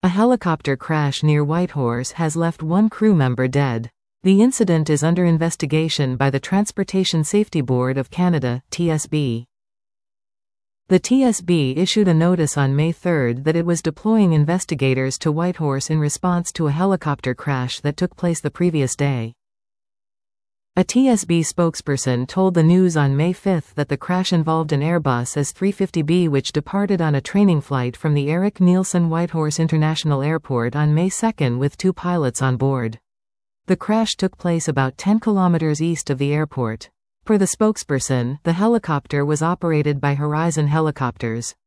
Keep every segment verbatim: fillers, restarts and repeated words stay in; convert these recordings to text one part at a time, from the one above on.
A helicopter crash near Whitehorse has left one crew member dead. The incident is under investigation by the Transportation Safety Board of Canada, T S B. The T S B issued a notice on May third that it was deploying investigators to Whitehorse in response to a helicopter crash that took place the previous day. A T S B spokesperson told the news on May fifth that the crash involved an Airbus S three fifty B which departed on a training flight from the Eric Nielsen Whitehorse International Airport on May second with two pilots on board. The crash took place about ten kilometers east of the airport. Per the spokesperson, the helicopter was operated by Horizon Helicopters.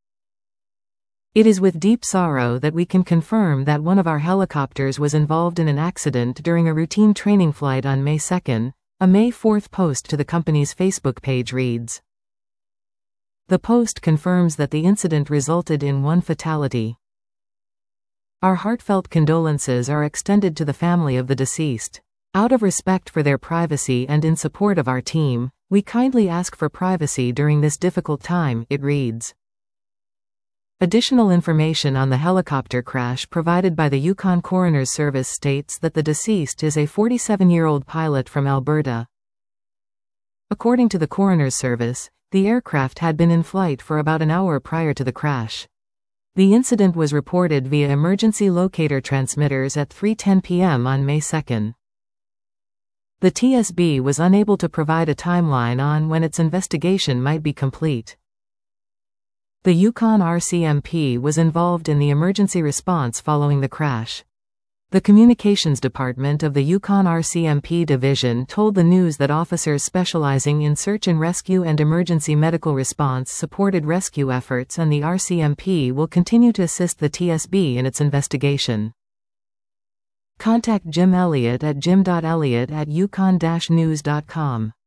It is with deep sorrow that we can confirm that one of our helicopters was involved in an accident during a routine training flight on May second. A May fourth post to the company's Facebook page reads. The post confirms that the incident resulted in one fatality. Our heartfelt condolences are extended to the family of the deceased. Out of respect for their privacy and in support of our team, we kindly ask for privacy during this difficult time, it reads. Additional information on the helicopter crash provided by the Yukon Coroner's Service states that the deceased is a forty-seven-year-old pilot from Alberta. According to the Coroner's Service, the aircraft had been in flight for about an hour prior to the crash. The incident was reported via emergency locator transmitters at three ten p m on May second. The T S B was unable to provide a timeline on when its investigation might be complete. The Yukon R C M P was involved in the emergency response following the crash. The Communications Department of the Yukon R C M P Division told the news that officers specializing in search and rescue and emergency medical response supported rescue efforts, and the R C M P will continue to assist the T S B in its investigation. Contact Jim Elliott at jim dot elliott at yukon dash news dot com.